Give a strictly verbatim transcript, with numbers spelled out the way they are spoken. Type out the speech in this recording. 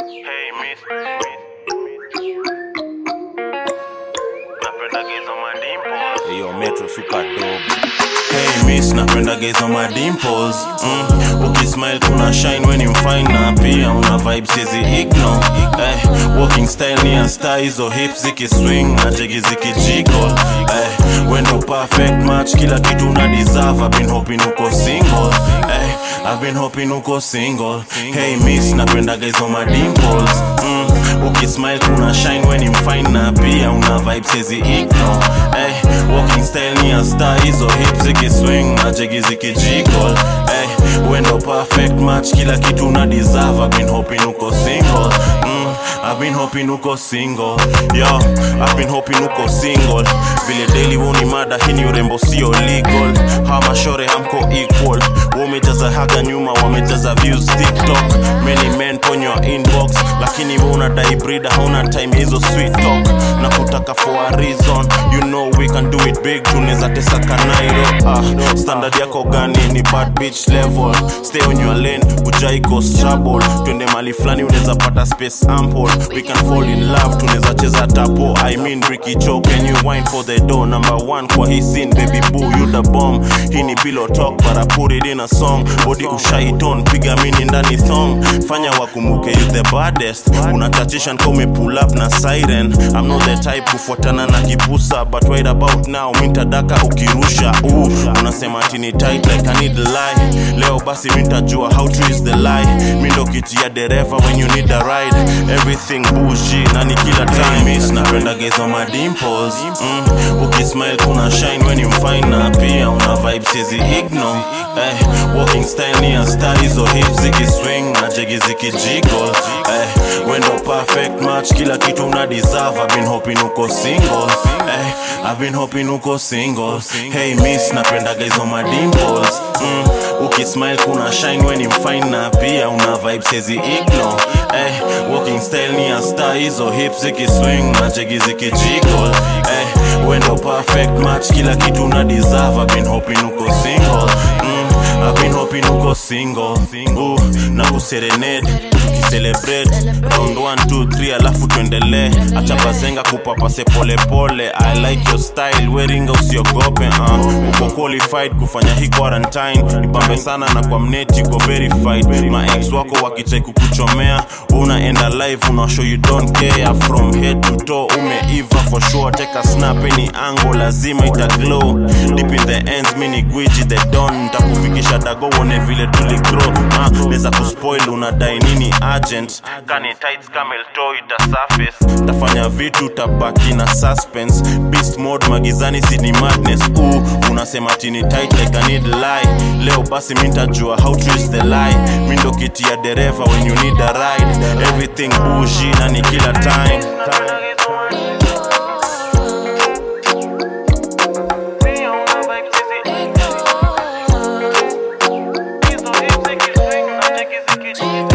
Hey miss, napenda gaze on my dimples. Hey yo Metro super dope. Hey miss, napenda gaze on my dimples. mm. Ukismile kuna shine when you fine. Na pia una vibe sizi ignore. Hey, walking style ni a star. Hizo hips ziki swing na jegi ziki jiggle. Hey, when no perfect match, kila kitu una deserve. I've been hoping uko single. Hey, I've been hoping uko single. Hey miss, napenda gaze on my dimples. mm. Ukismile kuna shine when you fine. Na pia una vibe sizi ignore. Hey, walking style ni a star. Hizo hips ziki swing na jegi ziki jiggle. Hey, when no perfect match, kila kitu una deserve. I've been hoping uko single. mm. I've been hoping uko single. Yo, I've been hoping uko single. Vile daily woni mada hini urembo sio legal. Hama shore hamko equal. Wamejaza haga nyuma, wamejaza views TikTok. Many men on your inbox, lakini wuna dai breeder, hauna time hizo sweet talk. Na kutaka for a reason, you know we can do it big. Tuneza tesa kanairo. Ah, standard yako gani ni bad bitch level. Stay on your lane, ujai cause trouble. Twende mali flani uneza pata space ample. We can fall in love, tuneza cheza tapo. I mean Ricky Cho, can you wine for the door? Number one kwa hii scene, baby boo, you the bomb. Hii ni pillow talk, but I put it in a song. Body ushaiton, piga mini ndani thong. Fanya wakumuke, you the baddest. Unatachisha nko me pull up na siren. I'm not the type kufuatana na kipusa, but right about now, minta daka ukirusha. Ooh, unasema tini tight like I need a lie. Leo basi minta jua how true is the lie. Mindo kiti ya dereva when you need a ride. Everything bougie, nani kila time. Miss, napenda gaze on my dimples. mm. Ukismile kuna shine when you fine. Na pia una vibe sizi ignore. Hey, walking style ni a star. Hizo hips ziki swing na jegi ziki jiggle. Hey, when no perfect match, kila kitu una deserve. I've been hoping uko single. Hey, I've been hoping uko single. Hey miss, napenda gaze on my dimples. mm. Ukismile kuna shine when you fine. Na pia una vibe sizi ignore. Hey, walking style ni a star. Hizo hips ziki swing na jegi ziki jiggle. Hey, when no perfect match, kila kitu una deserve. I've been hoping uko single. mm. I've been hoping uko single. Ooh, na kuserenade celebrate round one two three alafu tuendele. Acha bazenga kupapase pole pole. I like your style, wearing usiogope. uh. Uko qualified kufanya hii quarantine. Nipambe sana na kwa mneti uko verified. Ma ex wako wakichai kukuchomea, unaenda live una show you don't care. From head to toe umeiva for sure. Take a snap any angle, lazima ita glow. Deep in the ends mini gwiji the don. Ntakufikisha dago one vile tuli grow. uh, Neza kuspoil unadai nini agent. Kani tights camel toe ita surface. Tafanya vitu tabaki na suspense. Beast mode magizani sini madness. Ooh, unasema tini tight like I need a lie. Leo basi minta jua how true is the lie. Mindo kiti ya dereva when you need a ride. Everything bougie na ni kila time. Thank you.